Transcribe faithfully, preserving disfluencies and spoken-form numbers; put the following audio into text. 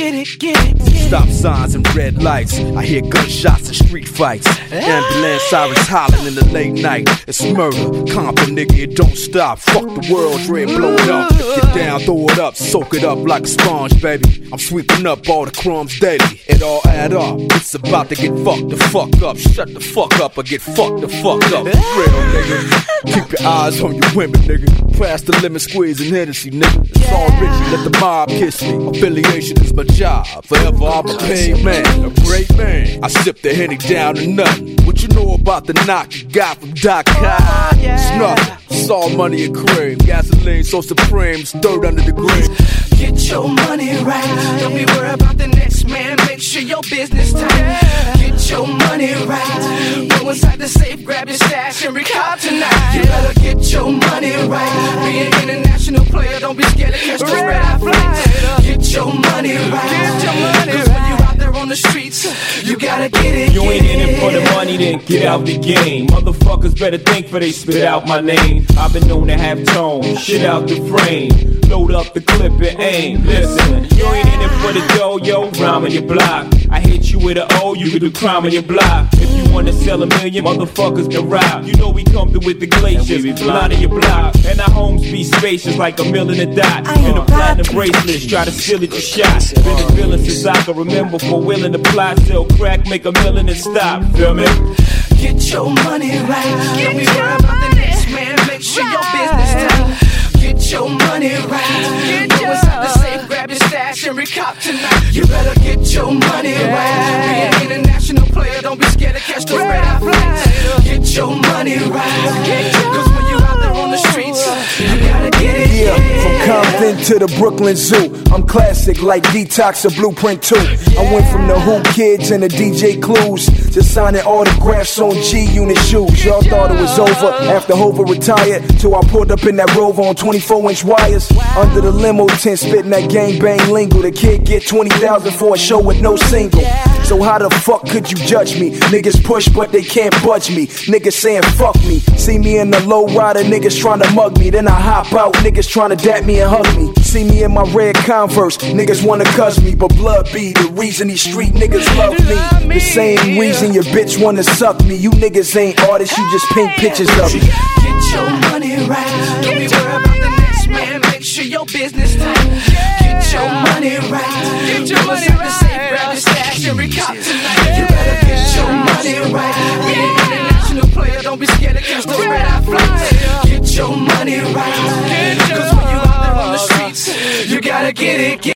get it, get it, get it. Stop signs and red lights, I hear gunshots and street fights. Ambulance sirens hollering in the late night. It's murder, Compton, nigga, it don't stop. Fuck the world, dread, blow it up. Get down, throw it up, soak it up like a sponge, baby. I'm sweeping up all the crumbs daily. It all add up, it's about to get fucked the fuck up. Shut the fuck up or get fucked the fuck up. Real, nigga. Keep your eyes on your women, nigga. Pass the lemon squeeze and Hennessy, nigga. It's all rich, let the mob kiss me. Affiliation is my job. Forever I'm a paid man, a great man. I sip the Henny down to nothing. What you know about the knock you got from Doc High? It's nothing. It's all money and cream. Gasoline so supreme, it's dirt under the green. Get your money right. Don't be worried about the next man. Make sure your business tight. Get your money right. Go inside the safe, grab your stash and recall tonight. You better get your money right. Be an international player. Don't be scared to catch the red eye flights. Get your money right. Get your money right. 'Cause when you out there on the streets, you gotta get it. You ain't in it for the money, then get out the game. Motherfuckers better think for they spit out my name. I've been known to have tone, shit out the frame. Load up the clip and aim. Listen, you ain't in it for the dough, yo, rhyme on your block. I hit you with an O, you can do crime on your block. If you wanna sell a million, motherfuckers can rob. You know we come through with the glaciers, line on your block. And our homes be spacious like a mill in a dot. And the platinum bracelets, try to steal it, you shot. Been a villain since I can remember, for willing to plot, sell crack, make a million and stop. Feel me? Get your money right. Don't be worried about the next man. Make sure your business tight. Get your money right. Go inside the safe, grab your stash and recop tonight. You better get your money right. Be an international player. Don't be scared to catch the red eye flights. Get your money right. 'Cause when you out there on the streets, you gotta get it. Yeah, from Compton to the Brooklyn Zoo, I'm classic like Detox or Blueprint two. I went from the Who Kids and the D J Clues to signing autographs on G-Unit shoes. Y'all thought it was over after Hova retired, till I pulled up in that Rover on twenty-four inch wires. Under the limo tent, spitting that gangbang lingo. The kid get twenty thousand for a show with no single. So how the fuck could you judge me? Niggas push but they can't budge me. Niggas saying fuck me. See me in the low rider, niggas trying to mug me. Then I hop out, niggas trying to dap me and hug me. See me in my red Converse, niggas wanna cuss me. But blood be the reason these street niggas love me. The same reason your bitch wanna suck me. You niggas ain't artists, you just paint pictures of me. Get your money right. Don't be worried about the next man. Make sure your business tight. Get your money right. Get your money right. Grab your stash and recop tonight. You better get your money right. Be an international player. Don't be scared to catch the red eye flights. Get your money right. 'Cause when you out there on the streets, you gotta get it. Get